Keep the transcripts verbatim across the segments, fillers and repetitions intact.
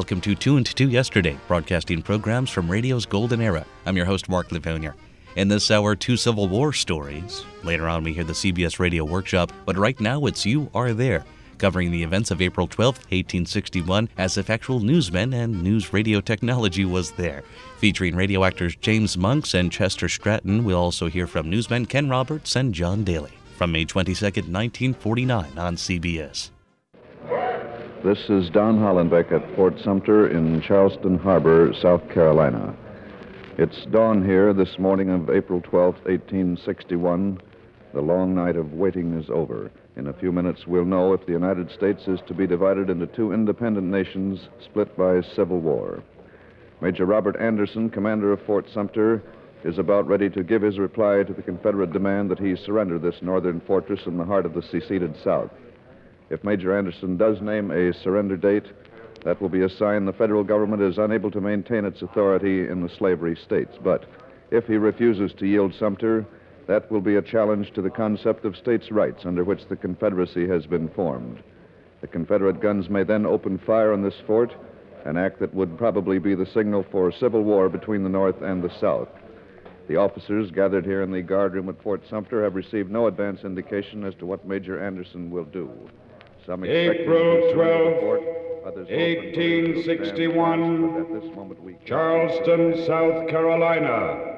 Welcome to Tuned to Yesterday, broadcasting programs from radio's golden era. I'm your host, Mark Livonia. In this hour, two Civil War stories. Later on, we hear the C B S Radio Workshop, but right now it's You Are There, covering the events of April twelfth, eighteen sixty-one, as if actual newsmen and news radio technology was there. Featuring radio actors James Monks and Chester Stratton, we'll also hear from newsmen Ken Roberts and John Daly. From May twenty-second, nineteen forty-nine on C B S. This is Don Hollenbeck at Fort Sumter in Charleston Harbor, South Carolina. It's dawn here this morning of April twelfth, eighteen sixty-one. The long night of waiting is over. In a few minutes, we'll know if the United States is to be divided into two independent nations split by civil war. Major Robert Anderson, commander of Fort Sumter, is about ready to give his reply to the Confederate demand that he surrender this northern fortress in the heart of the seceded South. If Major Anderson does name a surrender date, that will be a sign the federal government is unable to maintain its authority in the slavery states. But if he refuses to yield Sumter, that will be a challenge to the concept of states' rights under which the Confederacy has been formed. The Confederate guns may then open fire on this fort, an act that would probably be the signal for civil war between the North and the South. The officers gathered here in the guardroom at Fort Sumter have received no advance indication as to what Major Anderson will do. Some April twelfth, eighteen sixty-one, Charleston, South Carolina.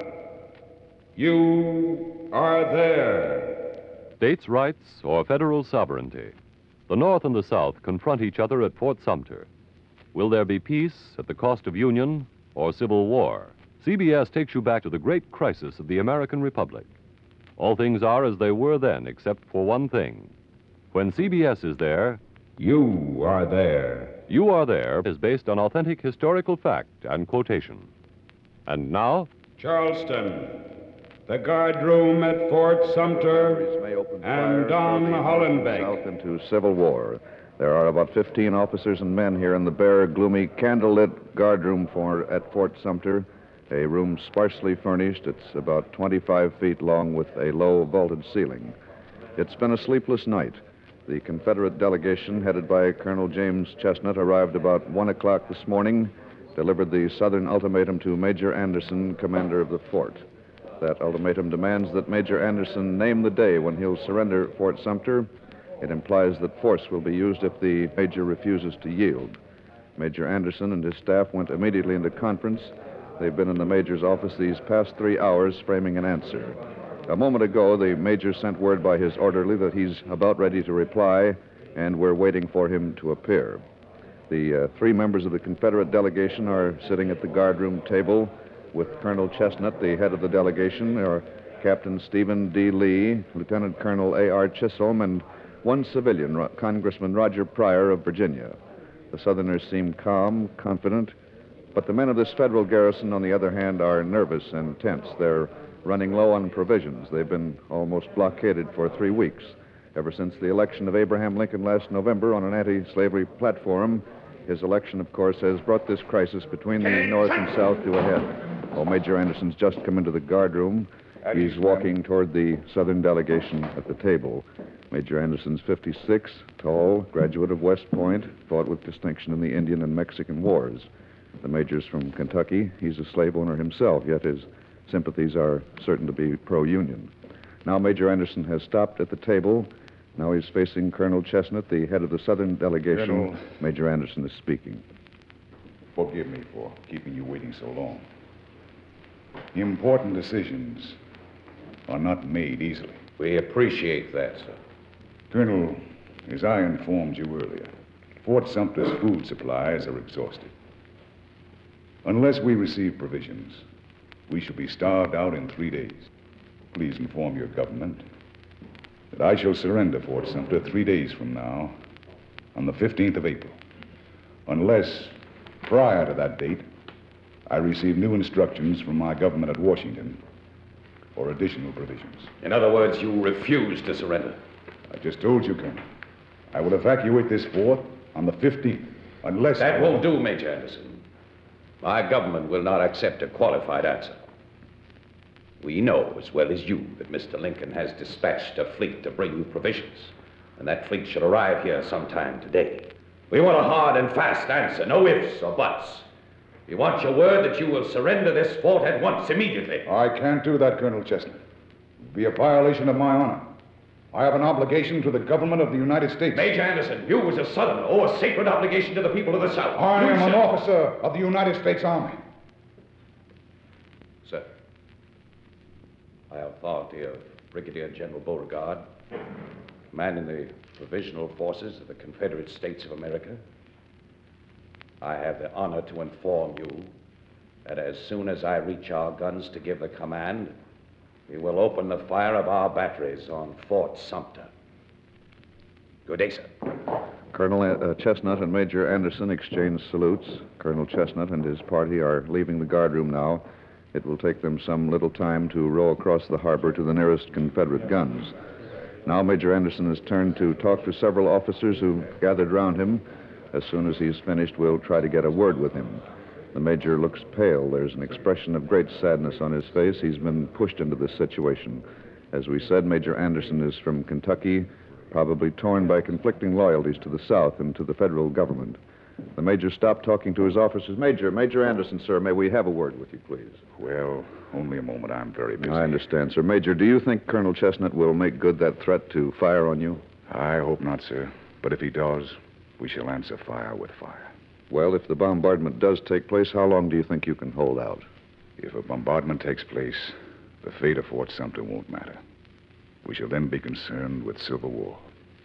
You are there. States' rights or federal sovereignty. The North and the South confront each other at Fort Sumter. Will there be peace at the cost of union or civil war? C B S takes you back to the great crisis of the American Republic. All things are as they were then, except for one thing. When C B S is there, You are there. You Are There is based on authentic historical fact and quotation. And now, Charleston, the guardroom at Fort Sumter, and Don Hollenbeck. South into civil war. There are about fifteen officers and men here in the bare, gloomy, candlelit guardroom for, at Fort Sumter, a room sparsely furnished. It's about twenty-five feet long with a low vaulted ceiling. It's been a sleepless night. The Confederate delegation, headed by Colonel James Chestnut, arrived about one o'clock this morning, delivered the Southern ultimatum to Major Anderson, commander of the fort. That ultimatum demands that Major Anderson name the day when he'll surrender Fort Sumter. It implies that force will be used if the major refuses to yield. Major Anderson and his staff went immediately into conference. They've been in the major's office these past three hours framing an answer. A moment ago, the major sent word by his orderly that he's about ready to reply, and we're waiting for him to appear. The uh, three members of the Confederate delegation are sitting at the guardroom table with Colonel Chestnut, the head of the delegation, or Captain Stephen D. Lee, Lieutenant Colonel A R. Chisholm, and one civilian, Ro- Congressman Roger Pryor of Virginia. The Southerners seem calm, confident, but the men of this federal garrison, on the other hand, are nervous and tense. They're running low on provisions. They've been almost blockaded for three weeks. Ever since the election of Abraham Lincoln last November on an anti-slavery platform, his election, of course, has brought this crisis between the North and South to a head. Well, Major Anderson's just come into the guardroom. He's walking toward the Southern delegation at the table. Major Anderson's fifty-six, tall, graduate of West Point, fought with distinction in the Indian and Mexican wars. The major's from Kentucky. He's a slave owner himself, yet his sympathies are certain to be pro-union. Now Major Anderson has stopped at the table. Now he's facing Colonel Chestnut, the head of the Southern delegation. Colonel, Major Anderson is speaking. Forgive me for keeping you waiting so long. Important decisions are not made easily. We appreciate that, sir. Colonel, as I informed you earlier, Fort Sumter's food supplies are exhausted. Unless we receive provisions, we shall be starved out in three days. Please inform your government that I shall surrender Fort Sumter three days from now, on the fifteenth of April, unless, prior to that date, I receive new instructions from my government at Washington or additional provisions. In other words, you refuse to surrender. I just told you, Colonel. I will evacuate this fort on the fifteenth, unless... That won't do, Major Anderson. My government will not accept a qualified answer. We know as well as you that Mister Lincoln has dispatched a fleet to bring you provisions, and that fleet should arrive here sometime today. We want a hard and fast answer, no ifs or buts. We want your word that you will surrender this fort at once, immediately. I can't do that, Colonel Chestnut. It would be a violation of my honor. I have an obligation to the government of the United States. Major Anderson, you as a Southerner owe a sacred obligation to the people of the South. I You am an shall- officer of the United States Army. Sir, by authority of Brigadier General Beauregard, commanding the provisional forces of the Confederate States of America, I have the honor to inform you that as soon as I reach our guns to give the command, we will open the fire of our batteries on Fort Sumter. Good day, sir. Colonel uh, Chestnut and Major Anderson exchange salutes. Colonel Chestnut and his party are leaving the guardroom now. It will take them some little time to row across the harbor to the nearest Confederate guns. Now Major Anderson has turned to talk to several officers who gathered round him. As soon as he's finished, we'll try to get a word with him. The Major looks pale. There's an expression of great sadness on his face. He's been pushed into this situation. As we said, Major Anderson is from Kentucky, probably torn by conflicting loyalties to the South and to the federal government. The Major stopped talking to his officers. Major, Major Anderson, sir, may we have a word with you, please? Well, only a moment. I'm very busy. I understand, sir. Major, do you think Colonel Chestnut will make good that threat to fire on you? I hope not, sir. But if he does, we shall answer fire with fire. Well, if the bombardment does take place, how long do you think you can hold out? If a bombardment takes place, the fate of Fort Sumter won't matter. We shall then be concerned with civil war,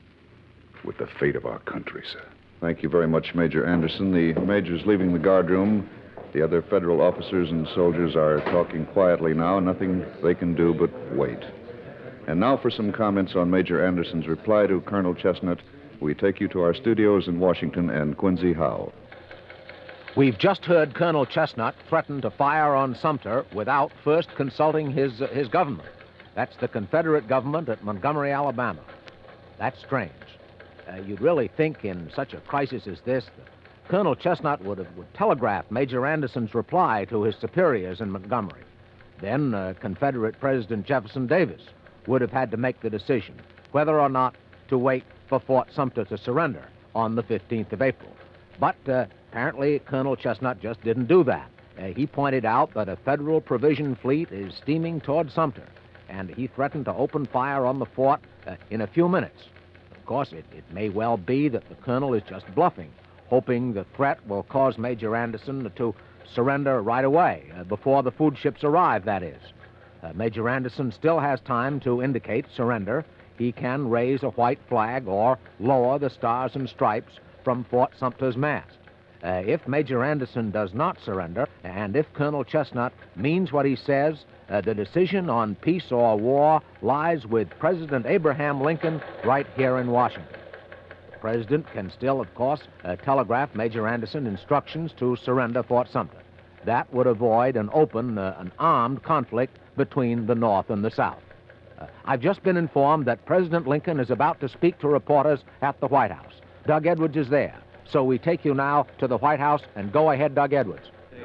with the fate of our country, sir. Thank you very much, Major Anderson. The Major's leaving the guardroom. The other federal officers and soldiers are talking quietly now. Nothing they can do but wait. And now for some comments on Major Anderson's reply to Colonel Chestnut. We take you to our studios in Washington and Quincy Howe. We've just heard Colonel Chestnut threaten to fire on Sumter without first consulting his, uh, his government. That's the Confederate government at Montgomery, Alabama. That's strange. Uh, you'd really think in such a crisis as this that Colonel Chestnut would have would telegraph Major Anderson's reply to his superiors in Montgomery. Then uh, Confederate President Jefferson Davis would have had to make the decision whether or not to wait for Fort Sumter to surrender on the fifteenth of April. But uh, apparently Colonel Chestnut just didn't do that. Uh, he pointed out that a federal provision fleet is steaming toward Sumter, and he threatened to open fire on the fort uh, in a few minutes. Of course, it, it may well be that the colonel is just bluffing, hoping the threat will cause Major Anderson to surrender right away, uh, before the food ships arrive, that is. Uh, Major Anderson still has time to indicate surrender. He can raise a white flag or lower the stars and stripes from Fort Sumter's mast. Uh, if Major Anderson does not surrender, and if Colonel Chestnut means what he says, uh, the decision on peace or war lies with President Abraham Lincoln right here in Washington. The president can still, of course, uh, telegraph Major Anderson instructions to surrender Fort Sumter. That would avoid an open, uh, an armed conflict between the North and the South. Uh, I've just been informed that President Lincoln is about to speak to reporters at the White House. Doug Edwards is there. So we take you now to the White House, and go ahead, Doug Edwards.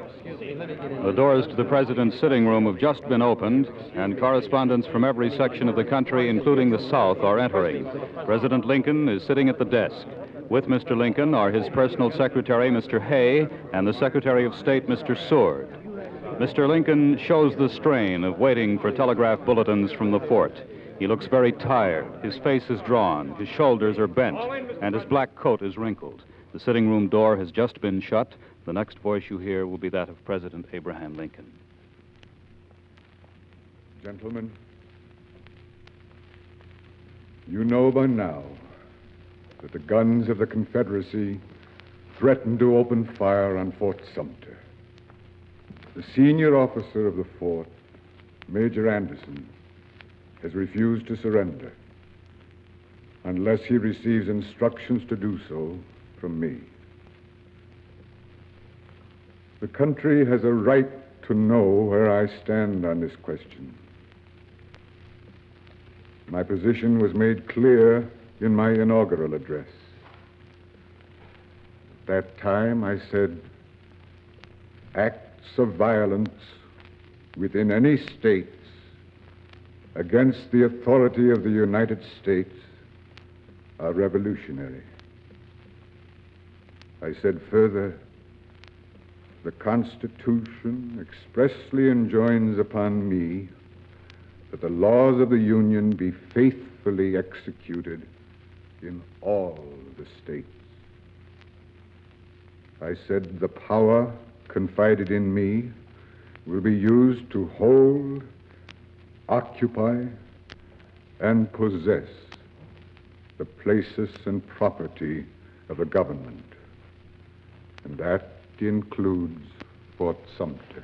The doors to the president's sitting room have just been opened, and correspondents from every section of the country, including the South, are entering. President Lincoln is sitting at the desk. With Mister Lincoln are his personal secretary, Mister Hay, and the Secretary of State, Mister Seward. Mister Lincoln shows the strain of waiting for telegraph bulletins from the fort. He looks very tired. His face is drawn, his shoulders are bent, and his black coat is wrinkled. The sitting room door has just been shut. The next voice you hear will be that of President Abraham Lincoln. Gentlemen, you know by now that the guns of the Confederacy threatened to open fire on Fort Sumter. The senior officer of the fort, Major Anderson, has refused to surrender unless he receives instructions to do so from me. The country has a right to know where I stand on this question. My position was made clear in my inaugural address. At that time, I said, acts of violence within any states against the authority of the United States are revolutionary. I said further, the Constitution expressly enjoins upon me that the laws of the Union be faithfully executed in all the states. I said the power confided in me will be used to hold, occupy, and possess the places and property of the government. And that includes Fort Sumter.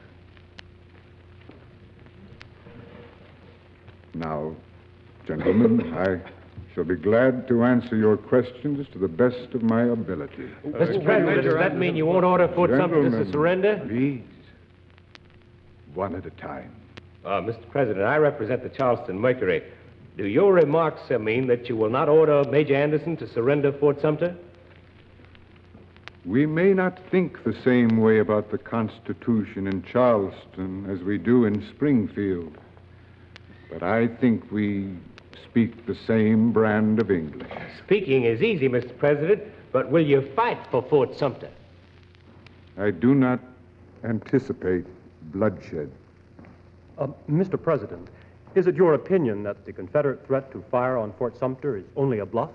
Now, gentlemen, I shall be glad to answer your questions to the best of my ability. Mister President, does that mean you won't order Fort Sumter to surrender? Please, one at a time. Uh, Mister President, I represent the Charleston Mercury. Do your remarks uh, mean that you will not order Major Anderson to surrender Fort Sumter? We may not think the same way about the Constitution in Charleston as we do in Springfield, but I think we speak the same brand of English. Speaking is easy, Mister President, but will you fight for Fort Sumter? I do not anticipate bloodshed. Uh, Mister President, is it your opinion that the Confederate threat to fire on Fort Sumter is only a bluff?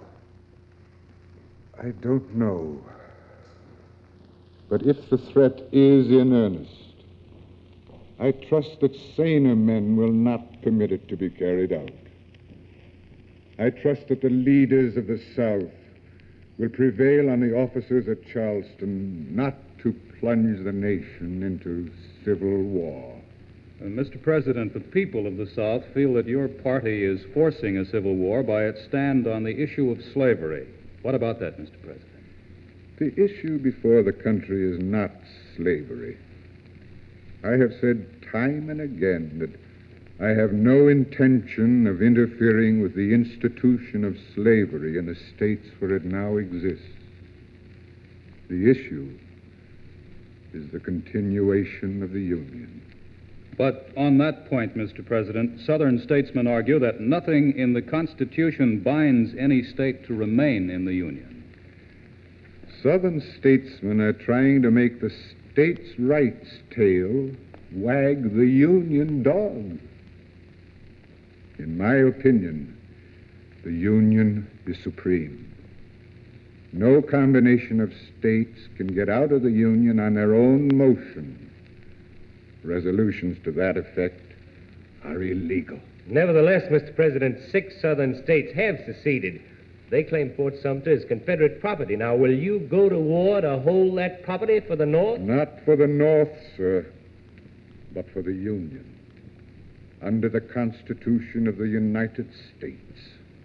I don't know. But if the threat is in earnest, I trust that saner men will not permit it to be carried out. I trust that the leaders of the South will prevail on the officers at Charleston not to plunge the nation into civil war. Uh, Mister President, the people of the South feel that your party is forcing a civil war by its stand on the issue of slavery. What about that, Mister President? The issue before the country is not slavery. I have said time and again that I have no intention of interfering with the institution of slavery in the states where it now exists. The issue is the continuation of the Union. But on that point, Mister President, Southern statesmen argue that nothing in the Constitution binds any state to remain in the Union. Southern statesmen are trying to make the states' rights tail wag the Union dog. In my opinion, the Union is supreme. No combination of states can get out of the Union on their own motion. Resolutions to that effect are illegal. Nevertheless, Mister President, six Southern states have seceded. They claim Fort Sumter is Confederate property. Now, will you go to war to hold that property for the North? Not for the North, sir, but for the Union, under the Constitution of the United States.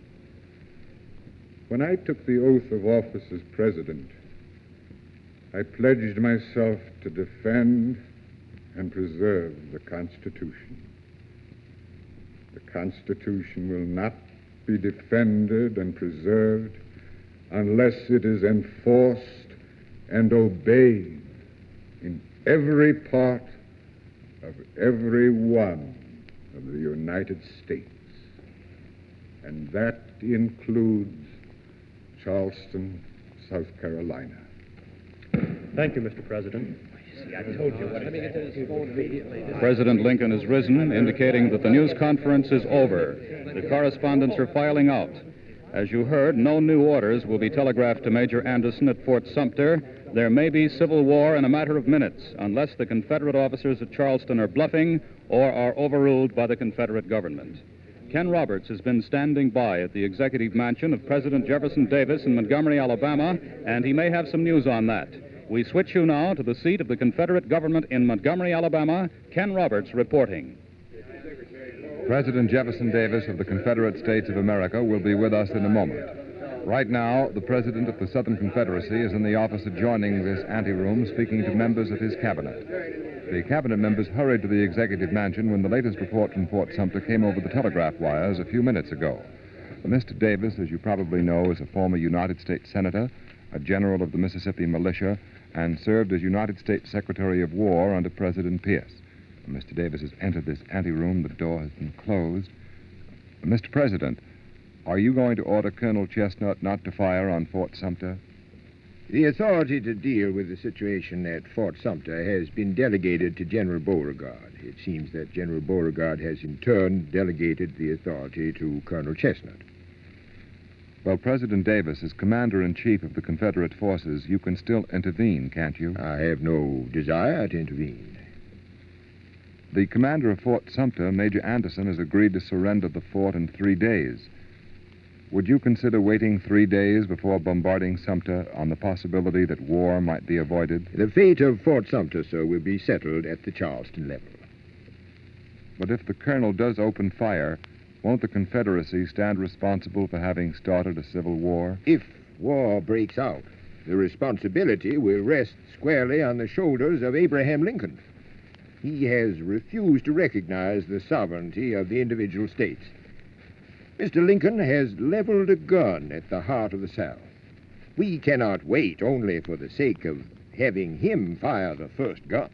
When I took the oath of office as president, I pledged myself to defend and preserve the Constitution. The Constitution will not be defended and preserved unless it is enforced and obeyed in every part of every one of the United States. And that includes Charleston, South Carolina. Thank you, Mister President. I told you what it President Lincoln has risen, indicating that the news conference is over. The correspondents are filing out. As you heard, no new orders will be telegraphed to Major Anderson at Fort Sumter. There may be civil war in a matter of minutes, unless the Confederate officers at Charleston are bluffing or are overruled by the Confederate government. Ken Roberts has been standing by at the executive mansion of President Jefferson Davis in Montgomery, Alabama, and he may have some news on that. We switch you now to the seat of the Confederate government in Montgomery, Alabama. Ken Roberts reporting. President Jefferson Davis of the Confederate States of America will be with us in a moment. Right now, the President of the Southern Confederacy is in the office adjoining this anteroom speaking to members of his cabinet. The cabinet members hurried to the executive mansion when the latest report from Fort Sumter came over the telegraph wires a few minutes ago. Mister Davis, as you probably know, is a former United States Senator, a general of the Mississippi Militia, and served as United States Secretary of War under President Pierce. Mister Davis has entered this anteroom. The door has been closed. Mister President, are you going to order Colonel Chestnut not to fire on Fort Sumter? The authority to deal with the situation at Fort Sumter has been delegated to General Beauregard. It seems that General Beauregard has in turn delegated the authority to Colonel Chestnut. Well, President Davis, as Commander-in-Chief of the Confederate forces, you can still intervene, can't you? I have no desire to intervene. The commander of Fort Sumter, Major Anderson, has agreed to surrender the fort in three days. Would you consider waiting three days before bombarding Sumter on the possibility that war might be avoided? The fate of Fort Sumter, sir, will be settled at the Charleston level. But if the colonel does open fire, won't the Confederacy stand responsible for having started a civil war? If war breaks out, the responsibility will rest squarely on the shoulders of Abraham Lincoln. He has refused to recognize the sovereignty of the individual states. Mister Lincoln has leveled a gun at the heart of the South. We cannot wait only for the sake of having him fire the first gun.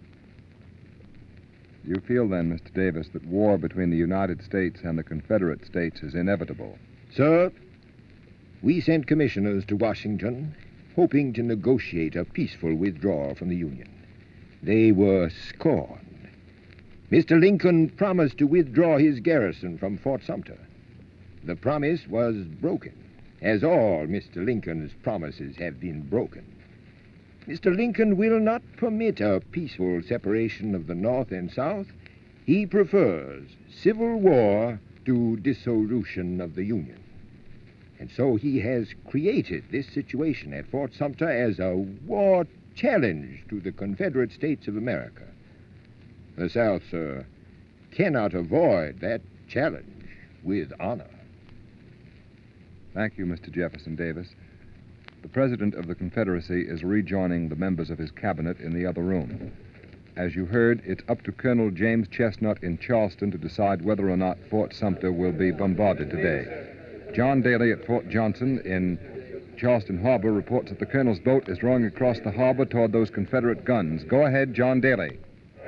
You feel then, Mister Davis, that war between the United States and the Confederate States is inevitable? Sir, we sent commissioners to Washington hoping to negotiate a peaceful withdrawal from the Union. They were scorned. Mister Lincoln promised to withdraw his garrison from Fort Sumter. The promise was broken, as all Mister Lincoln's promises have been broken. Mister Lincoln will not permit a peaceful separation of the North and South. He prefers civil war to dissolution of the Union. And so he has created this situation at Fort Sumter as a war challenge to the Confederate States of America. The South, sir, cannot avoid that challenge with honor. Thank you, Mister Jefferson Davis. The President of the Confederacy is rejoining the members of his cabinet in the other room. As you heard, it's up to Colonel James Chestnut in Charleston to decide whether or not Fort Sumter will be bombarded today. John Daly at Fort Johnson in Charleston Harbor reports that the Colonel's boat is rowing across the harbor toward those Confederate guns. Go ahead, John Daly.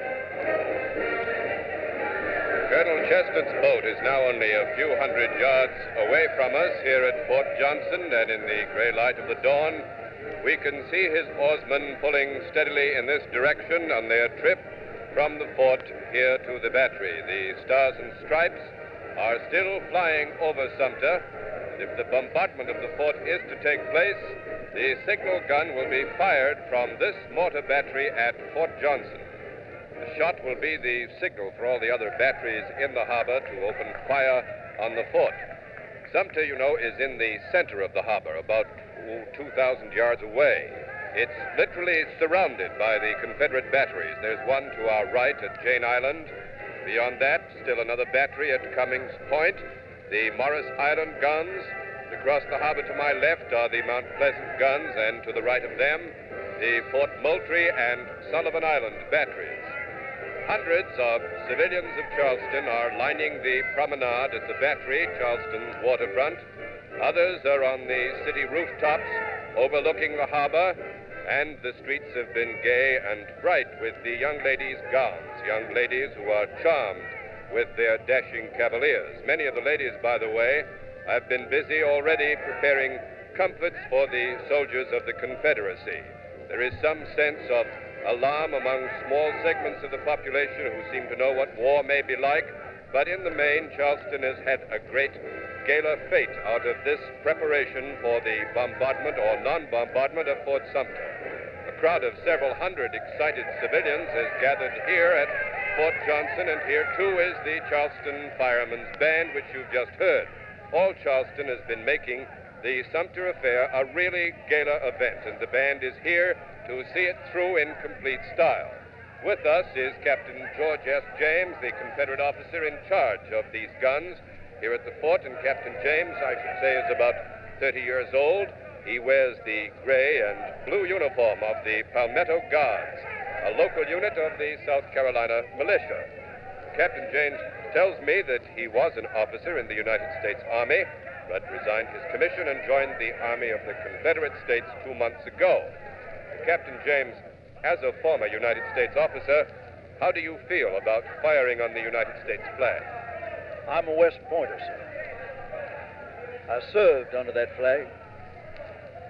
Colonel Chestnut's boat is now only a few hundred yards away from us here at Fort Johnson, and in the gray light of the dawn, we can see his oarsmen pulling steadily in this direction on their trip from the fort here to the battery. The stars and stripes are still flying over Sumter, and if the bombardment of the fort is to take place, the signal gun will be fired from this mortar battery at Fort Johnson. The shot will be the signal for all the other batteries in the harbor to open fire on the fort. Sumter, you know, is in the center of the harbor, about two thousand yards away. It's literally surrounded by the Confederate batteries. There's one to our right at Jane Island. Beyond that, still another battery at Cummings Point. The Morris Island guns. Across the harbor to my left are the Mount Pleasant guns, and to the right of them, the Fort Moultrie and Sullivan Island batteries. Hundreds of civilians of Charleston are lining the promenade at the battery, Charleston's waterfront. Others are on the city rooftops overlooking the harbor, and the streets have been gay and bright with the young ladies' gowns, young ladies who are charmed with their dashing cavaliers. Many of the ladies, by the way, have been busy already preparing comforts for the soldiers of the Confederacy. There is some sense of alarm among small segments of the population who seem to know what war may be like, but in the main, Charleston has had a great gala fete out of this preparation for the bombardment or non-bombardment of Fort Sumter. A crowd of several hundred excited civilians has gathered here at Fort Johnson, and here too is the Charleston Firemen's Band, which you've just heard. All Charleston has been making the Sumter affair a really gala event, and the band is here to see it through in complete style. With us is Captain George S. James, the Confederate officer in charge of these guns here at the fort, and Captain James, I should say, is about thirty years old. He wears the gray and blue uniform of the Palmetto Guards, a local unit of the South Carolina militia. Captain James tells me that he was an officer in the United States Army, but resigned his commission and joined the Army of the Confederate States two months ago. Captain James, as a former United States officer, how do you feel about firing on the United States flag? I'm a West Pointer, sir. I served under that flag.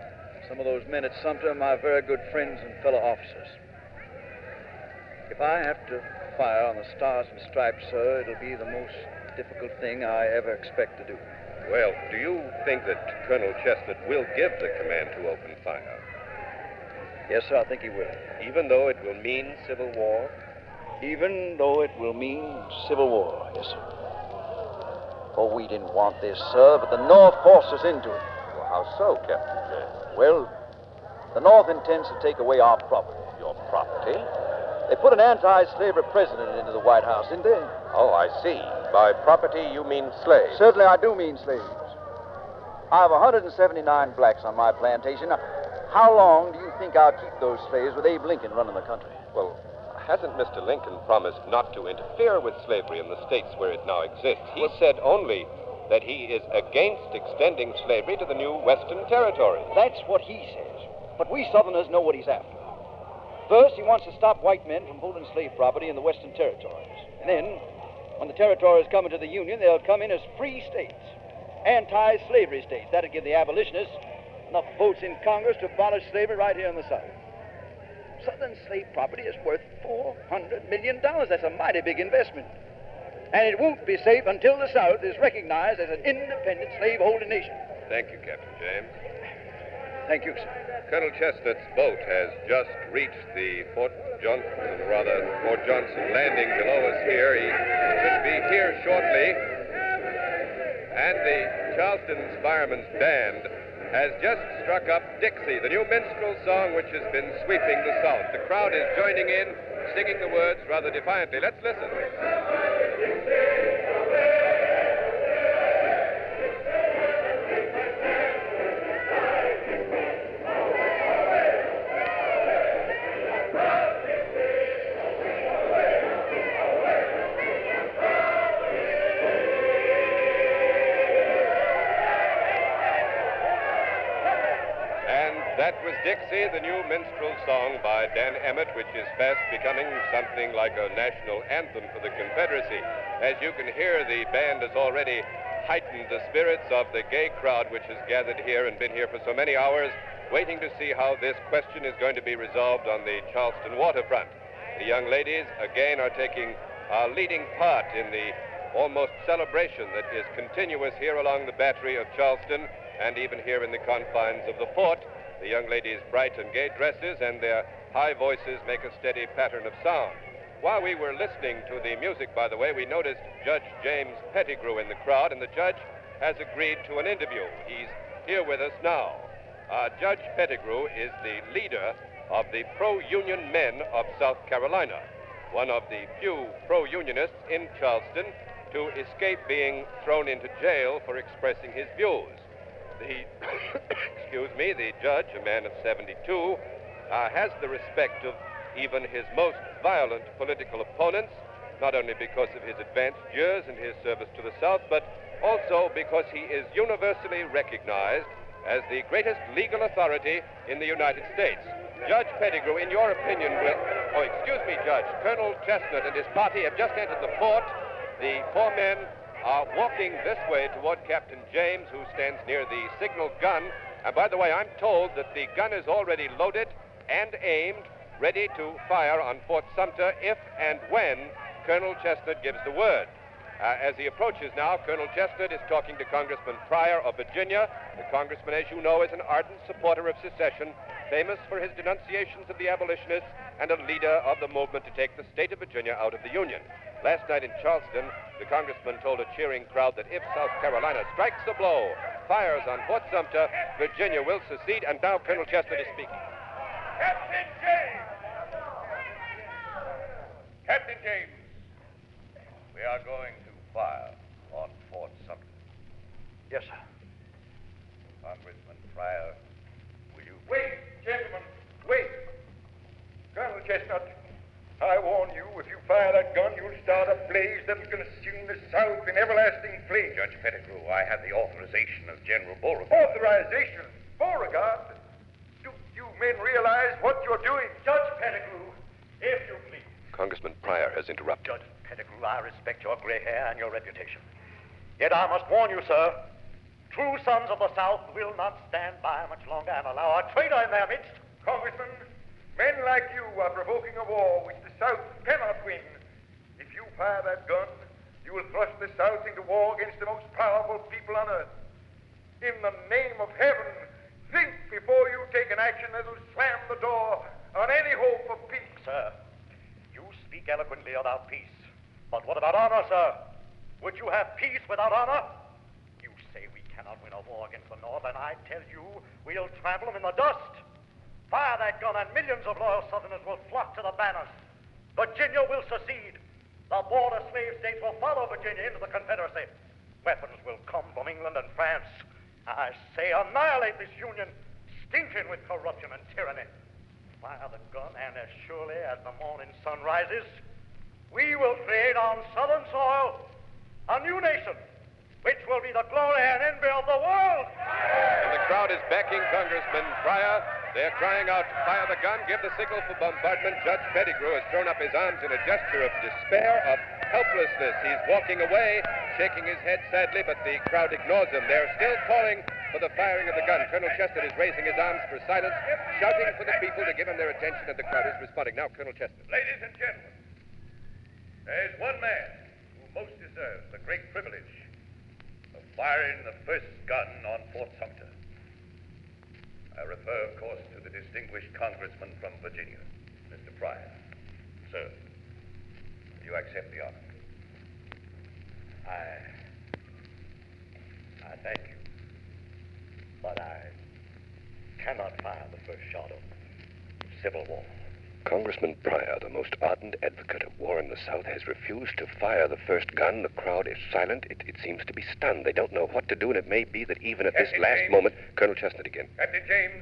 Some of those men at Sumter are my very good friends and fellow officers. If I have to fire on the Stars and Stripes, sir, it'll be the most difficult thing I ever expect to do. Well, do you think that Colonel Chestnut will give the command to open fire? Yes, sir, I think he will. Even though it will mean civil war? Even though it will mean civil war, yes, sir. Oh, we didn't want this, sir, but the North forced us into it. Well, how so, Captain James? Well, the North intends to take away our property. Your property? They put an anti-slavery president into the White House, didn't they? Oh, I see. By property, you mean slaves? Certainly I do mean slaves. I have one hundred seventy-nine blacks on my plantation. Now, how long do you think I'll keep those slaves with Abe Lincoln running the country? Well, hasn't Mister Lincoln promised not to interfere with slavery in the states where it now exists? He well, said only that he is against extending slavery to the new Western territories. That's what he says. But we Southerners know what he's after. First, he wants to stop white men from holding slave property in the Western territories. And then, when the territories come into the Union, they'll come in as free states, anti-slavery states. That'll give the abolitionists enough votes in Congress to abolish slavery right here in the South. Southern slave property is worth four hundred million dollars. That's a mighty big investment. And it won't be safe until the South is recognized as an independent slave-holding nation. Thank you, Captain James. Thank you, sir. Colonel Chestnut's boat has just reached the Fort Johnson, rather, Fort Johnson landing below us here. He should be here shortly. And the Charleston's Firemen's Band has just struck up Dixie, the new minstrel song which has been sweeping the South. The crowd is joining in, singing the words rather defiantly. Let's listen. That was Dixie, the new minstrel song by Dan Emmett, which is fast becoming something like a national anthem for the Confederacy. As you can hear, the band has already heightened the spirits of the gay crowd which has gathered here and been here for so many hours, waiting to see how this question is going to be resolved on the Charleston waterfront. The young ladies, again, are taking a leading part in the almost celebration that is continuous here along the battery of Charleston and even here in the confines of the fort. The young ladies' bright and gay dresses and their high voices make a steady pattern of sound. While we were listening to the music, by the way, we noticed Judge James Pettigrew in the crowd, and the judge has agreed to an interview. He's here with us now. Uh, Judge Pettigrew is the leader of the pro-union men of South Carolina, one of the few pro-unionists in Charleston to escape being thrown into jail for expressing his views. The, excuse me, the judge, a man of seventy-two, uh, has the respect of even his most violent political opponents, not only because of his advanced years and his service to the South, but also because he is universally recognized as the greatest legal authority in the United States. Judge Pettigrew, in your opinion, will... Oh, excuse me, Judge. Colonel Chestnut and his party have just entered the fort. The four men are walking this way toward Captain James, who stands near the signal gun. And by the way, I'm told that the gun is already loaded and aimed, ready to fire on Fort Sumter if and when Colonel Chestnut gives the word. Uh, as he approaches now, Colonel Chestnut is talking to Congressman Pryor of Virginia. The congressman, as you know, is an ardent supporter of secession, famous for his denunciations of the abolitionists, and a leader of the movement to take the state of Virginia out of the Union. Last night in Charleston, the congressman told a cheering crowd that if South Carolina strikes a blow, fires on Fort Sumter, Virginia will secede. And now Colonel Chestnut is speaking. Captain James! Captain James, we are going to fire on Fort Sumter. Yes, sir. Congressman Pryor, will you... Wait, gentlemen, wait. Colonel Chestnut, I warn you, if you fire that gun, you'll start a blaze that'll consume the South in everlasting flames. Judge Pettigrew, I have the authorization of General Beauregard. Authorization? Beauregard? Do you men realize what you're doing? Judge Pettigrew, if you please. Congressman Pryor has interrupted. Judge Pettigrew, I respect your gray hair and your reputation. Yet I must warn you, sir, True sons of the South will not stand by much longer and allow a traitor in their midst. Congressman, men like you are provoking a war which the South cannot win. If you fire that gun, you will thrust the South into war against the most powerful people on earth. In the name of heaven, think before you take an action that will slam the door on any hope of peace. Sir, you speak eloquently about peace. But what about honor, sir? Would you have peace without honor? You say we cannot win a war against the North, and I tell you we'll trample them in the dust. Fire that gun, and millions of loyal Southerners will flock to the banners. Virginia will secede. The border slave states will follow Virginia into the Confederacy. Weapons will come from England and France. I say annihilate this union, stinking with corruption and tyranny. Fire the gun, and as surely as the morning sun rises, we will create on Southern soil a new nation, which will be the glory and envy of the world. And the crowd is backing Congressman Pryor. They're crying out, fire the gun, give the signal for bombardment. Judge Pettigrew has thrown up his arms in a gesture of despair, of helplessness. He's walking away, shaking his head sadly, but the crowd ignores him. They're still calling for the firing of the gun. Colonel Chester is raising his arms for silence, shouting for the people to give him their attention, and the crowd is responding. Now, Colonel Chester. Ladies and gentlemen, there's one man who most deserves the great privilege of firing the first gun on Fort Sumter. I refer, of course, to the distinguished congressman from Virginia, Mister Pryor. Sir, do you accept the honor? I... I thank you. But I cannot fire the first shot of civil war. Congressman Pryor, the most ardent advocate of war in the South, has refused to fire the first gun. The crowd is silent. It, it seems to be stunned. They don't know what to do, and it may be that even at Captain this last James. moment... Colonel Chestnut again. Captain James,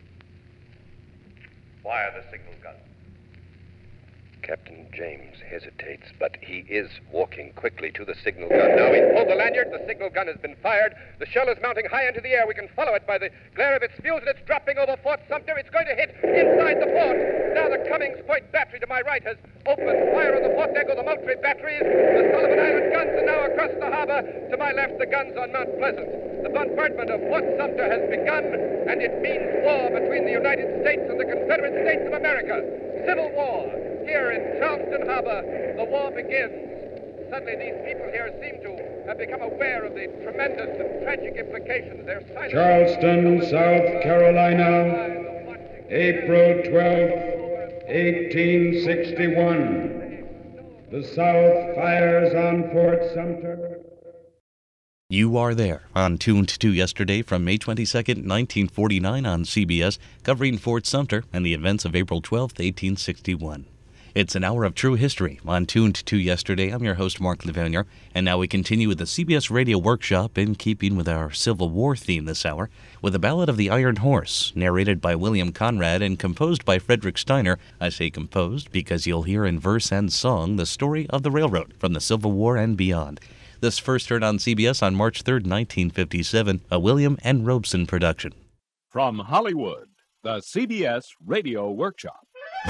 fire the signal gun. Captain James hesitates, but he is walking quickly to the signal gun. Now he's pulled the lanyard. The signal gun has been fired. The shell is mounting high into the air. We can follow it by the glare of its fuse, and it's dropping over Fort Sumter. It's going to hit inside the fort. Now the Cummings Point battery to my right has opened fire on the fort. There go the Moultrie batteries. The Sullivan Island guns are now across the harbor. To my left, the guns on Mount Pleasant. The bombardment of Fort Sumter has begun, and it means war between the United States and the Confederate States of America. Civil war. Here in Charleston Harbor, the war begins. Suddenly, these people here seem to have become aware of the tremendous and tragic implications. They're silent. Charleston, South Carolina, April twelfth, eighteen sixty-one. The South fires on Fort Sumter. You Are There, on Tuned to Yesterday from May twenty-second, nineteen forty-nine on C B S, covering Fort Sumter and the events of April twelfth, eighteen sixty-one. It's an hour of true history on Tuned to Yesterday. I'm your host, Mark Livonia, and now we continue with the C B S Radio Workshop in keeping with our Civil War theme this hour, with the Ballad of the Iron Horse, narrated by William Conrad and composed by Frederick Steiner. I say composed because you'll hear in verse and song the story of the railroad from the Civil War and beyond. This first heard on C B S on March third, nineteen fifty-seven, a William N. Robeson production. From Hollywood, the C B S Radio Workshop.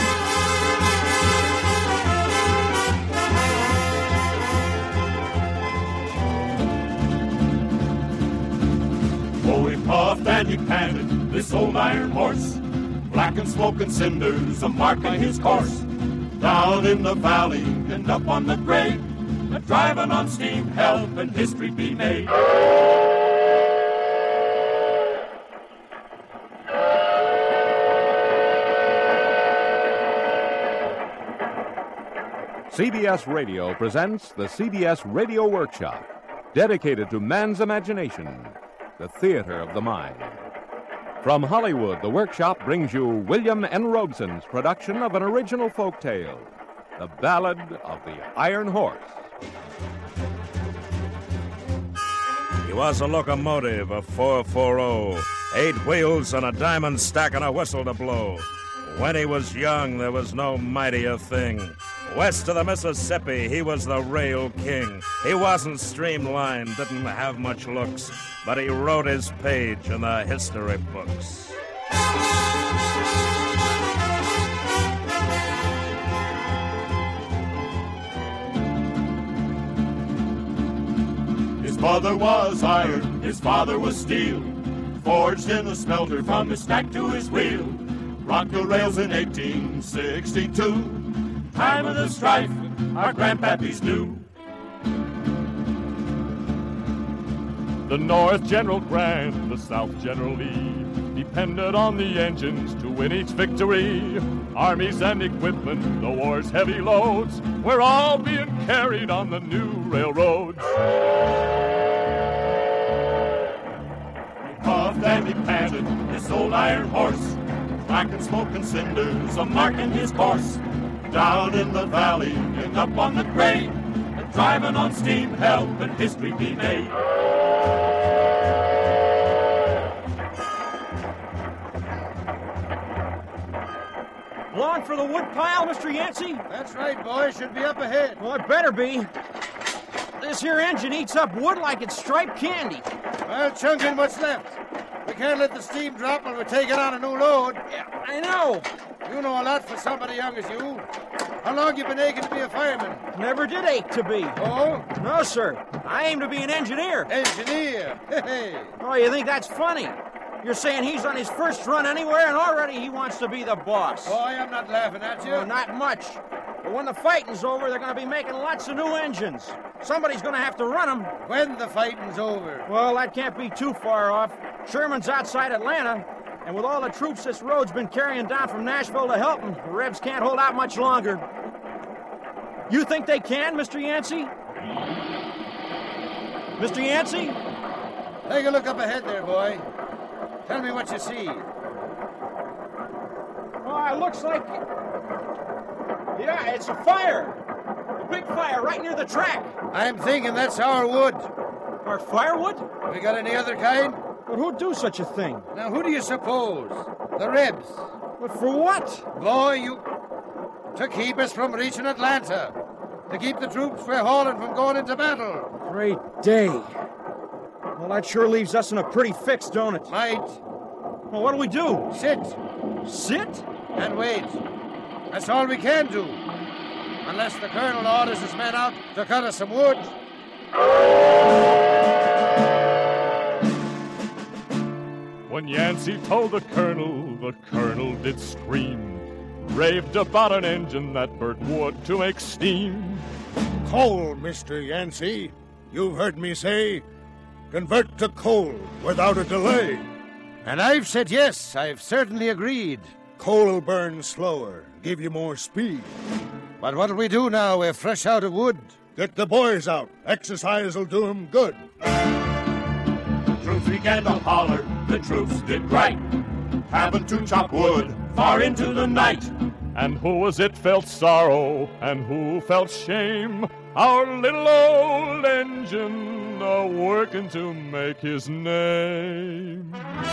Oh, he puffed and he panted, this old iron horse, black and smoking cinders a marking his course. Down in the valley and up on the grade, a driving on steam, helping history be made. C B S Radio presents the C B S Radio Workshop, dedicated to man's imagination, the theater of the mind. From Hollywood, the Workshop brings you William N. Robeson's production of an original folk tale, The Ballad of the Iron Horse. He was a locomotive, a four forty, eight wheels and a diamond stack and a whistle to blow. When he was young, there was no mightier thing. West of the Mississippi, he was the rail king. He wasn't streamlined, didn't have much looks, but he wrote his page in the history books. His mother was iron, his father was steel, forged in the smelter from his stack to his wheel. Rocked the rails in eighteen sixty-two, time of the strife our grandpappies knew. The North General Grant, the South General Lee, depended on the engines to win each victory. Armies and equipment, the war's heavy loads, were all being carried on the new railroads. He puffed and he panted, his old iron horse, black and smoking cinders, a marking his course. Down in the valley and up on the grade, and driving on steam, helping history be made. On for the wood pile, Mister Yancey? That's right, boy. Should be up ahead. Well, it better be. This here engine eats up wood like it's striped candy. Well, chunk in what's left. We can't let the steam drop while we're taking on a new load. Yeah, I know. You know a lot for somebody young as you. How long you been aching to be a fireman? Never did ache to be. Oh? No, sir. I aim to be an engineer. Engineer? Hey. Oh, you think that's funny? You're saying he's on his first run anywhere, and already he wants to be the boss. Boy, I'm not laughing at you. Oh, not much. But when the fighting's over, they're going to be making lots of new engines. Somebody's going to have to run them. When the fighting's over? Well, that can't be too far off. Sherman's outside Atlanta, and with all the troops this road's been carrying down from Nashville to Helton, the Rebs can't hold out much longer. You think they can, Mister Yancey? Mister Yancey? Take a look up ahead there, boy. Tell me what you see. Oh, it looks like... Yeah, it's a fire. A big fire right near the track. I'm thinking that's our wood. Our firewood? We got any other kind? But who'd do such a thing? Now, who do you suppose? The Rebs. But for what? Boy, you... To keep us from reaching Atlanta. To keep the troops we're hauling from going into battle. Great day. Well, that sure leaves us in a pretty fix, don't it? Might. Well, what do we do? Sit. Sit? And wait. That's all we can do. Unless the colonel orders his men out to cut us some wood. When Yancey told the colonel, the colonel did scream, raved about an engine that burnt wood to make steam. Coal, Mister Yancey. You've heard me say, convert to coal without a delay. And I've said yes, I've certainly agreed. Coal burns slower, give you more speed. But what'll we do now we're fresh out of wood? Get the boys out. Exercise will do 'em good. Troops began to holler, the troops did right, having to chop wood far into the night. And who was it felt sorrow, and who felt shame? Our little old engine a-working to make his name.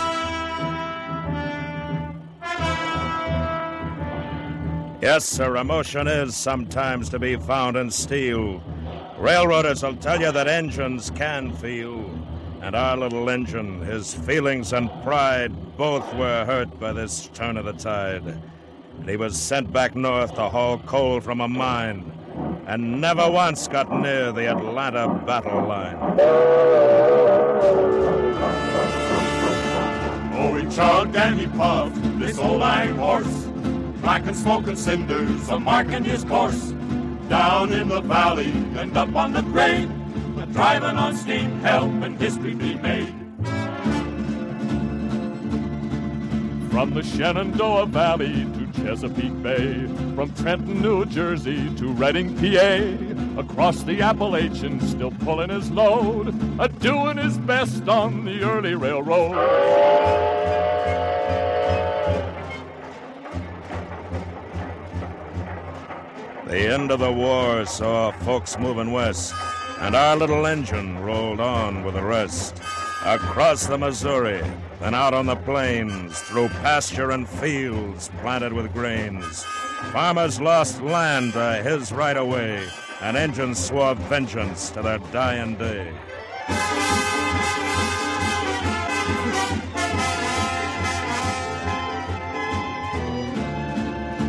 Yes, sir, emotion is sometimes to be found in steel. Railroaders will tell you that engines can feel. And our little engine, his feelings and pride, both were hurt by this turn of the tide. And he was sent back north to haul coal from a mine, and never once got near the Atlanta battle line. Oh, he chugged and he puffed, this old iron horse, black and smoking cinders a marking his course. Down in the valley and up on the grade, driving on steam, helping history be made. From the Shenandoah Valley to Chesapeake Bay, from Trenton, New Jersey to Reading, P A, across the Appalachians, still pulling his load, a doing his best on the early railroad. The end of the war saw folks moving west, and our little engine rolled on with the rest. Across the Missouri, and out on the plains, through pasture and fields planted with grains. Farmers lost land to his right of way, and engines swore vengeance to their dying day.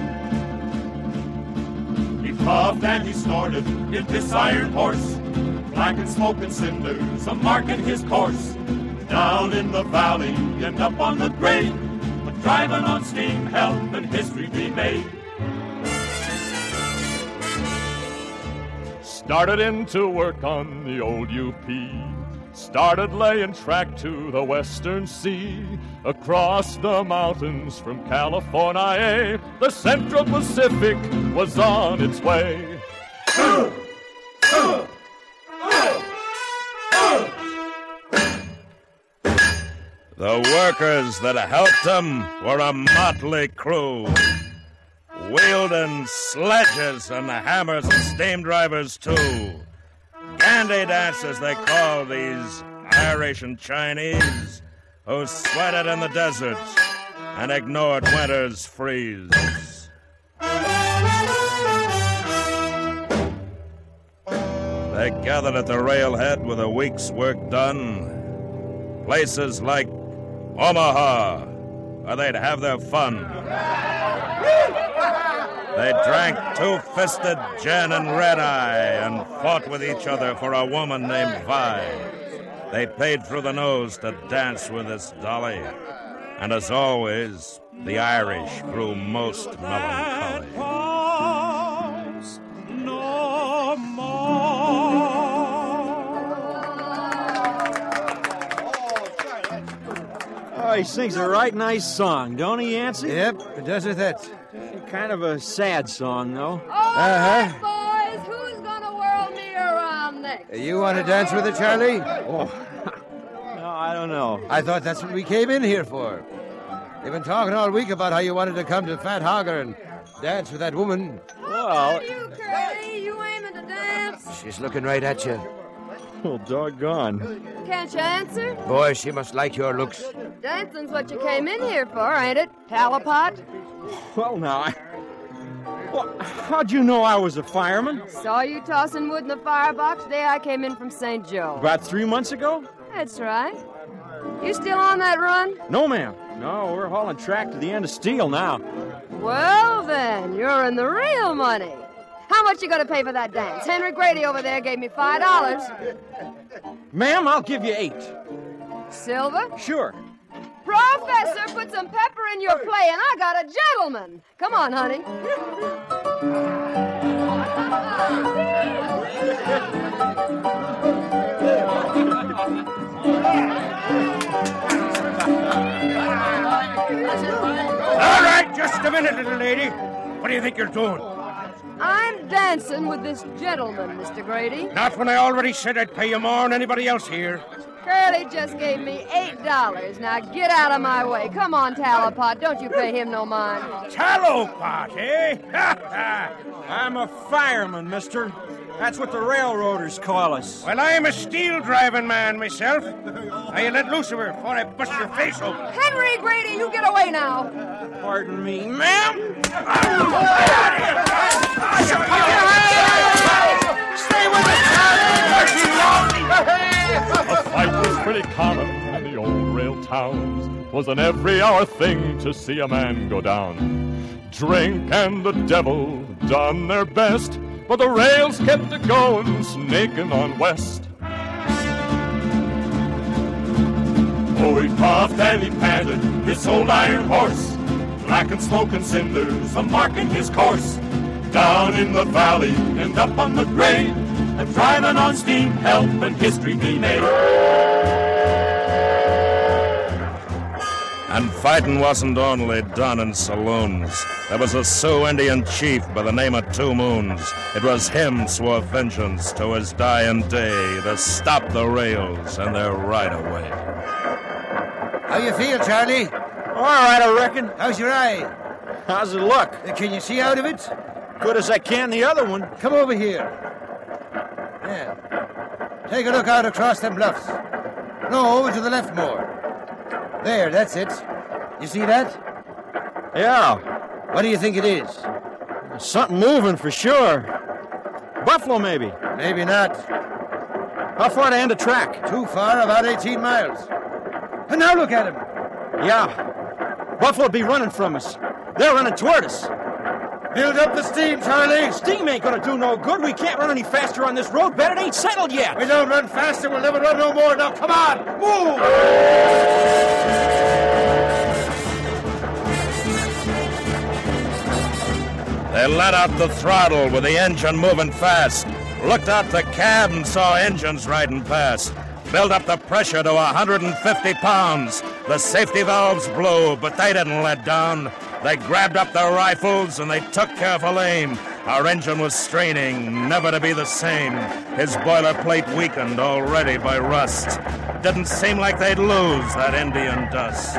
He puffed and he snorted in this iron horse, black and smoking cinders, a marking his course. Down in the valley and up on the grade, but driving on steam helping history be made. Started in to work on the old U P. Started laying track to the western sea. Across the mountains from California, the Central Pacific was on its way. The workers that helped him were a motley crew, wielding sledges and hammers and steam drivers too. Gandy dancers they call these Irish and Chinese, who sweated in the desert and ignored winter's freeze. They gathered at the railhead with a week's work done. Places like Omaha, where they'd have their fun. They drank two-fisted gin and red-eye and fought with each other for a woman named Vi. They paid through the nose to dance with this dolly. And as always, the Irish grew most melancholy. No more. Oh, he sings a right nice song, don't he, Yancey? Yep, it does it that. Kind of a sad song, though. Uh-huh. Boys, who's gonna whirl me around next? You want to dance with it, Charlie? Oh, no, I don't know. I thought that's what we came in here for. You've been talking all week about how you wanted to come to Fat Hogger and dance with that woman. Well, You, Curly, you aiming to dance? She's looking right at you. oh, doggone. Can't you answer? Boy, she must like your looks. Dancing's what you came in here for, ain't it? Talipot? Well, now, I... Well, how'd you know I was a fireman? Saw you tossing wood in the firebox day I came in from Saint Joe. About three months ago? That's right. You still on that run? No, ma'am. No, we're hauling track to the end of steel now. Well, then, you're in the real money. How much you gonna pay for that dance? Henry Grady over there gave me five dollars. Ma'am, I'll give you eight. Silver? Sure. Professor, put some pepper in your play, and I got a gentleman. Come on, honey. All right, just a minute, little lady. What do you think you're doing? I'm dancing with this gentleman, Mister Grady. Not when I already said I'd pay you more than anybody else here. Curly just gave me eight dollars. Now get out of my way. Come on, Talipot. Don't you pay him no mind. Talipot, eh? I'm a fireman, mister. That's what the railroaders call us. Well, I'm a steel-driving man myself. Now you let loose of her before I bust your face open. Henry Grady, you get away now. Pardon me, ma'am. Stay with us, A fight was pretty common in the old rail towns. Was an every hour thing to see a man go down. Drink and the devil done their best, but the rails kept it going, snaking on west. Oh, he puffed and he panted, his old iron horse, black and smoking cinders, a marking his course. Down in the valley and up on the grade, and driving on steam, helping history be made. And fighting wasn't only done in saloons. There was a Sioux Indian chief by the name of Two Moons. It was him swore vengeance to his dying day to stop the rails and their right-of-way. How you feel, Charlie? All right, I reckon. How's your eye? How's it look? Uh, Can you see out of it? Good as I can the other one. Come over here. Yeah. Take a look out across them bluffs. No, over to the left more. There, that's it. You see that? Yeah. What do you think it is? Something moving for sure. Buffalo, maybe. Maybe not. How far to end the track? Too far, about eighteen miles. And now look at him. Yeah. Buffalo be running from us. They're running toward us. Build up the steam, Charlie. Steam ain't gonna do no good. We can't run any faster on this road. Bet it ain't settled yet. We don't run faster, we'll never run no more. Now, come on, move! They let out the throttle with the engine moving fast. Looked out the cab and saw engines riding past. Built up the pressure to one hundred fifty pounds. The safety valves blew, but they didn't let down. They grabbed up their rifles and they took careful aim. Our engine was straining, never to be the same. His boilerplate weakened already by rust. Didn't seem like they'd lose that Indian dust.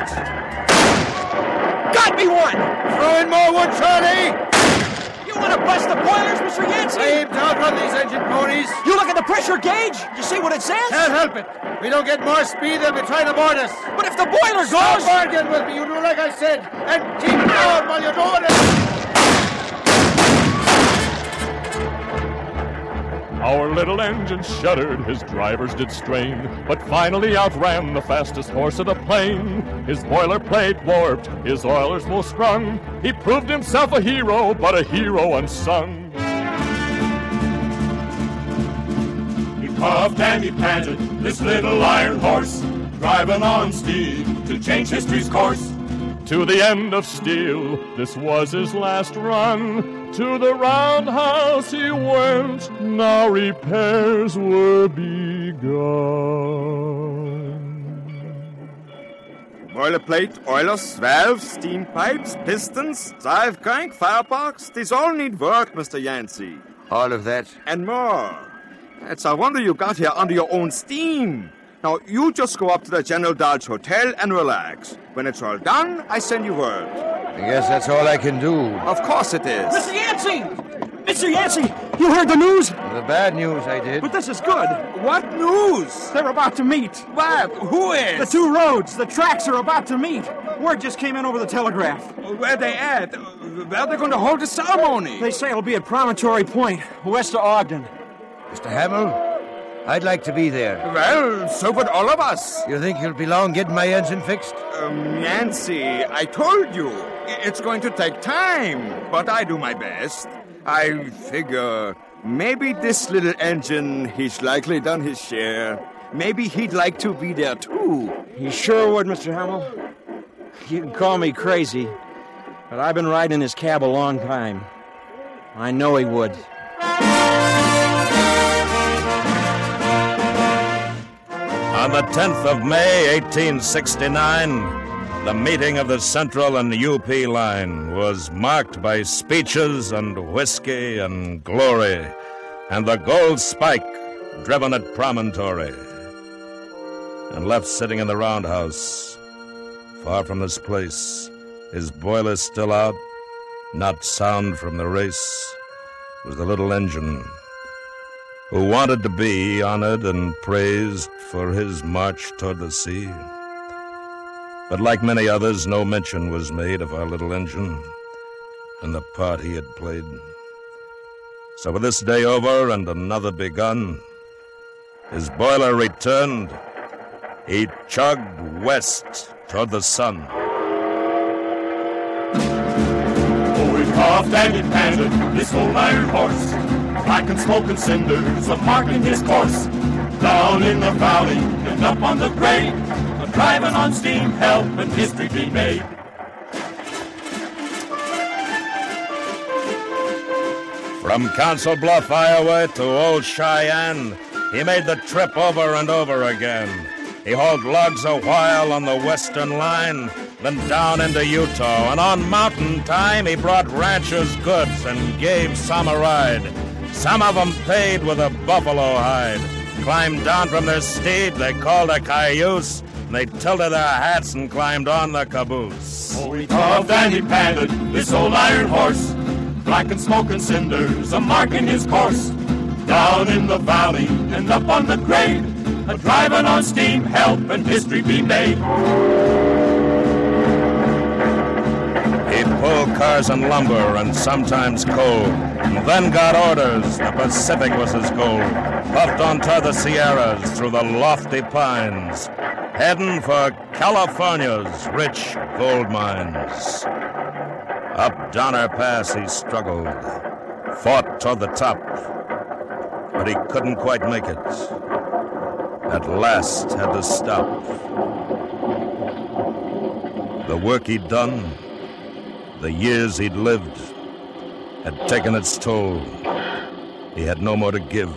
Got me one! Throw in more wood, Charlie! You want to bust the boilers, Mister Yancey? Aim down on these engine ponies. You look at the pressure gauge. You see what it says? Can't help it. We don't get more speed, they'll be trying to board us. But if the boiler goes... Stop bargain with me. You do like I said. And keep going while you're doing it. Our little engine shuddered, his drivers did strain, but finally outran the fastest horse of the plain. His boilerplate warped, his oilers full sprung. He proved himself a hero, but a hero unsung. He puffed and he panted, this little iron horse, driving on steam to change history's course. To the end of steel, this was his last run. To the roundhouse he went, now repairs were begun. Boilerplate, oilers, valves, steam pipes, pistons, drive crank, firebox, these all need work, Mister Yancey. All of that? And more. It's a wonder you got here under your own steam. Now, you just go up to the General Dodge Hotel and relax. When it's all done, I send you word. I guess that's all I can do. Of course it is. Mister Yancey! Mister Yancey, you heard the news? The bad news, I did. But this is good. What news? They're about to meet. What? Who is? The two roads, the tracks are about to meet. Word just came in over the telegraph. Where they at? Where they going to hold the ceremony? They say it'll be at Promontory Point, west of Ogden. Mister Hamill? I'd like to be there. Well, so would all of us. You think you'll be long getting my engine fixed? Um, Nancy, I told you, it's going to take time, but I do my best. I figure maybe this little engine, he's likely done his share. Maybe he'd like to be there, too. He sure would, Mister Hamill. You can call me crazy, but I've been riding in his cab a long time. I know he would. On the tenth of May, eighteen sixty-nine, the meeting of the Central and U P line was marked by speeches and whiskey and glory, and the gold spike driven at Promontory. And left sitting in the roundhouse, far from this place, his boilers still out, not sound from the race, was the little engine who wanted to be honored and praised for his march toward the sea. But like many others, no mention was made of our little engine and the part he had played. So with this day over and another begun, his boiler returned. He chugged west toward the sun. Oh, he puffed and he panted, this old iron horse, black and smoke and cinders a marking his course. Down in the valley and up on the grade, a driving on steam, helping history be made. From Council Bluff, Iowa to Old Cheyenne, he made the trip over and over again. He hauled logs a while on the western line, then down into Utah, and on mountain time he brought ranchers' goods and gave some a ride. Some of them paid with a buffalo hide. Climbed down from their steed, they called a cayuse, and they tilted their hats and climbed on the caboose. Oh, he puffed and he panted, this old iron horse, black and smoke and cinders a marking his course. Down in the valley and up on the grade, a driving on steam, helping history be made. He pulled cars and lumber and sometimes coal, and then got orders. The Pacific was his goal. Puffed on toward the Sierras through the lofty pines, heading for California's rich gold mines. Up Donner Pass he struggled, fought toward the top, but he couldn't quite make it. At last had to stop. The work he'd done, the years he'd lived, had taken its toll. He had no more to give.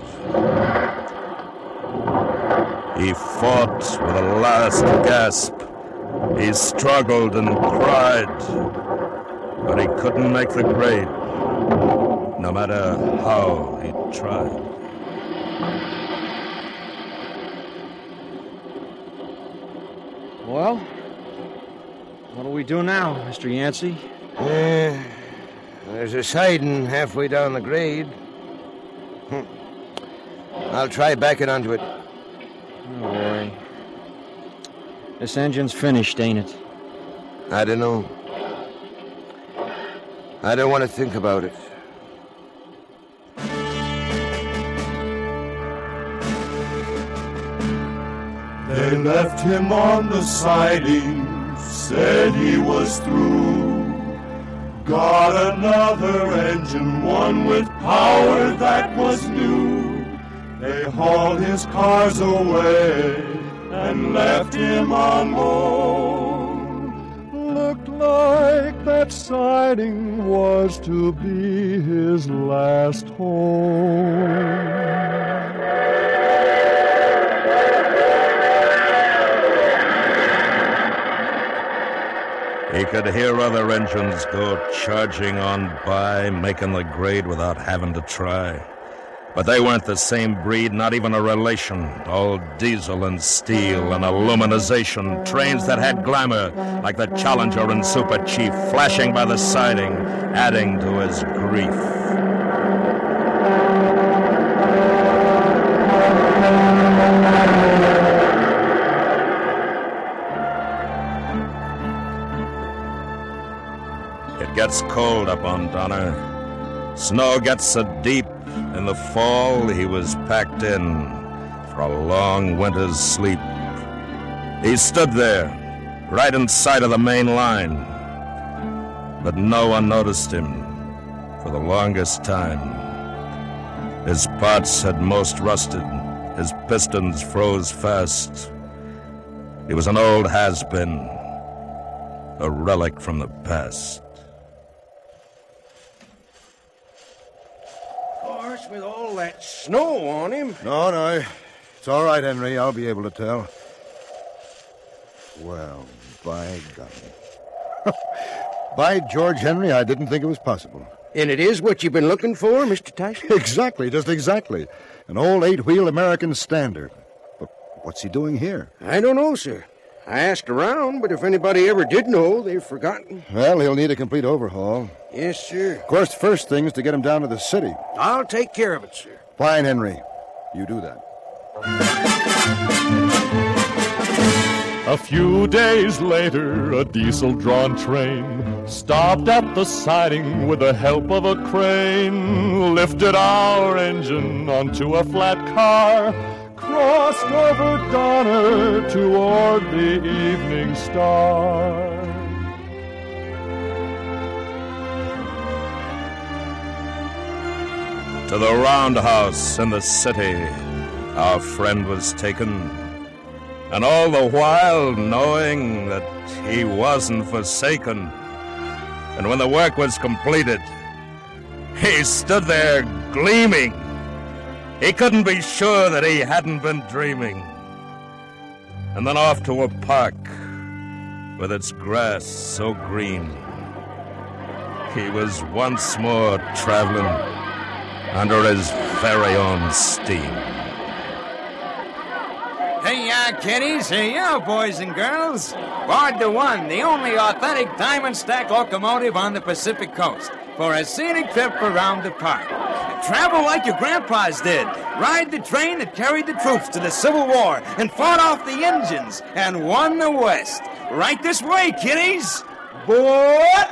He fought with a last gasp. He struggled and cried, but he couldn't make the grade, no matter how he tried. Well, what do we do now, Mister Yancey? Uh, there's a siding halfway down the grade. Hm. I'll try backing onto it. Oh, boy. This engine's finished, ain't it? I don't know. I don't want to think about it. They left him on the siding, said he was through. Got another engine, one with power that was new. They hauled his cars away and left him alone. Looked like that siding was to be his last home. He could hear other engines go charging on by, making the grade without having to try. But they weren't the same breed, not even a relation. All diesel and steel and aluminization. Trains that had glamour, like the Challenger and Super Chief, flashing by the siding, adding to his grief. It gets cold up on Donner. Snow gets so deep. In the fall, he was packed in for a long winter's sleep. He stood there, right in sight of the main line. But no one noticed him for the longest time. His parts had most rusted. His pistons froze fast. He was an old has-been, a relic from the past. With all that snow on him. No, no. It's all right, Henry. I'll be able to tell. Well, by golly. By George, Henry, I didn't think it was possible. And it is what you've been looking for, Mister Tyson? Exactly, just exactly. An old eight-wheel American standard. But what's he doing here? I don't know, sir. I asked around, but if anybody ever did know, they've forgotten. Well, he'll need a complete overhaul. Yes, sir. Of course, the first thing is to get him down to the city. I'll take care of it, sir. Fine, Henry. You do that. A few days later, a diesel-drawn train stopped at the siding with the help of a crane, lifted our engine onto a flat car, crossed over Donner toward the evening star. To the roundhouse in the city, our friend was taken, and all the while knowing that he wasn't forsaken. And when the work was completed, he stood there gleaming. He couldn't be sure that he hadn't been dreaming. And then off to a park with its grass so green, he was once more traveling under his very own steam. Hey, ya, kiddies. Hey, ya, boys and girls. Board the One, the only authentic diamond stack locomotive on the Pacific Coast, for a scenic trip around the park. Travel like your grandpas did. Ride the train that carried the troops to the Civil War and fought off the Indians and won the West. Right this way, kiddies. Board!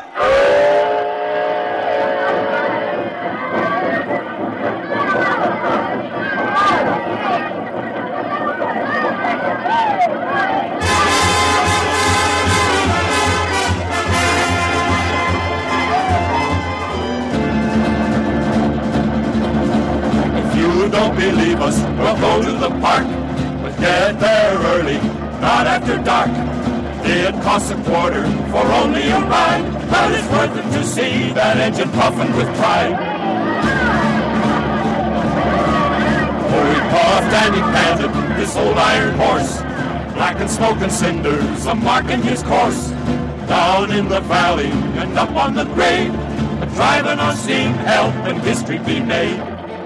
don't believe us, we'll go to the park. But get there early, not after dark. It costs a quarter for only a ride, but it's worth it to see that engine puffing with pride. Oh, he puffed and he panted, this old iron horse, black and smoking cinders a marking his course. Down in the valley and up on the grade, driving on steam, helping history be made.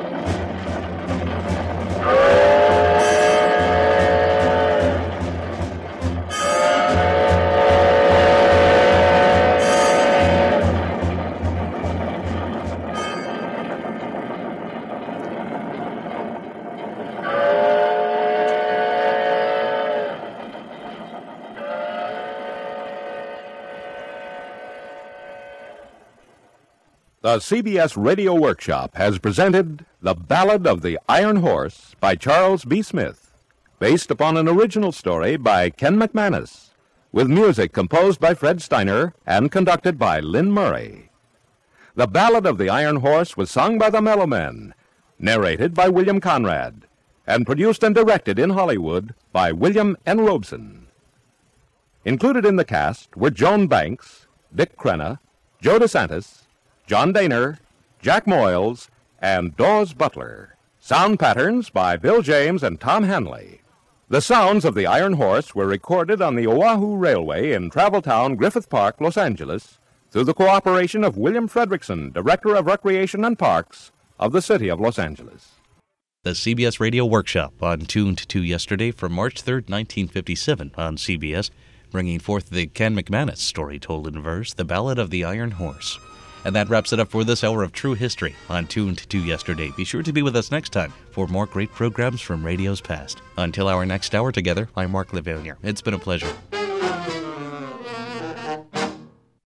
The C B S Radio Workshop has presented The Ballad of the Iron Horse by Charles B. Smith, based upon an original story by Ken McManus, with music composed by Fred Steiner and conducted by Lynn Murray. The Ballad of the Iron Horse was sung by the Mellow Men, narrated by William Conrad, and produced and directed in Hollywood by William N. Robeson. Included in the cast were Joan Banks, Dick Crenna, Joe DeSantis, John Daner, Jack Moyles, and Dawes Butler. Sound patterns by Bill James and Tom Hanley. The sounds of the Iron Horse were recorded on the Oahu Railway in Traveltown, Griffith Park, Los Angeles, through the cooperation of William Fredrickson, Director of Recreation and Parks of the City of Los Angeles. The C B S Radio Workshop on Tuned to Yesterday from March third, nineteen fifty-seven on C B S, bringing forth the Ken McManus story told in verse, The Ballad of the Iron Horse. And that wraps it up for this hour of True History on Tuned to Yesterday. Be sure to be with us next time for more great programs from radio's past. Until our next hour together, I'm Mark Livonia. It's been a pleasure.